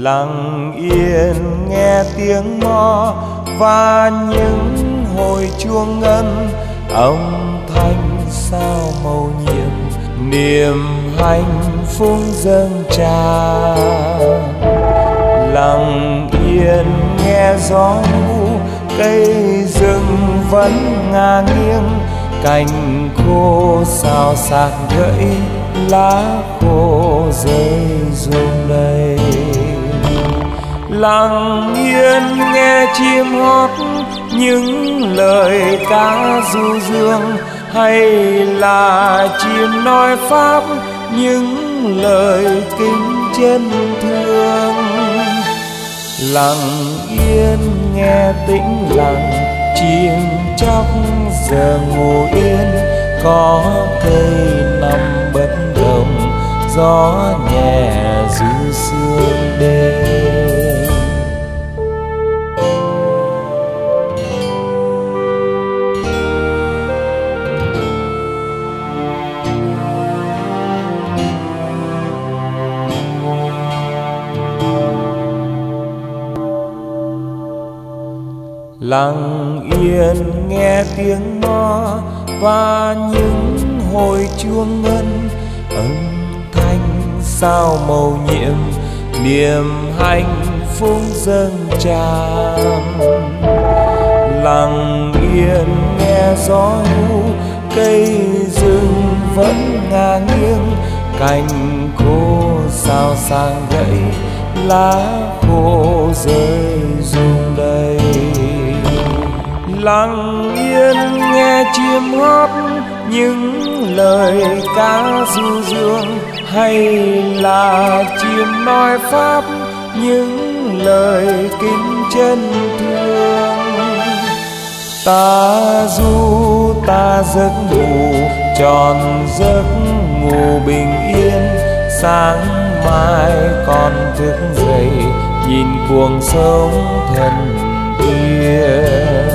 Lặng yên nghe tiếng mõ và những hồi chuông ngân, âm thanh sao mầu nhiệm, niềm hạnh phúc dâng tràn. Lặng yên nghe gió mù, cây rừng vẫn ngả nghiêng, cành khô xào xạc gãy, lá khô rơi rụng đầy. Lặng yên nghe chim hót những lời ca du dương, hay là chim nói pháp những lời kính chân thương. Lặng yên nghe tĩnh lặng, chim chóc giờ ngủ yên, có cây nằm bất động, gió nhẹ du sương đêm. Lặng yên nghe tiếng mõ và những hồi chuông ngân, âm thanh sao mầu nhiệm, niềm hạnh phúc dâng tràn. Lặng yên nghe gió hú, cây rừng vẫn ngả nghiêng, cành khô xào xạc gãy, lá khô rơi rụng đầy. Lặng yên nghe chim hót những lời ca du dương, hay là chim nói pháp những lời kính chân thương. Ta du ta giấc ngủ, tròn giấc ngủ bình yên, sáng mai còn thức dậy nhìn cuộc sống thần tiên.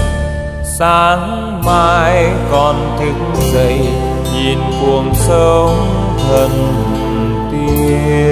Sáng mai còn thức dậy nhìn cuộc sống thần tiên.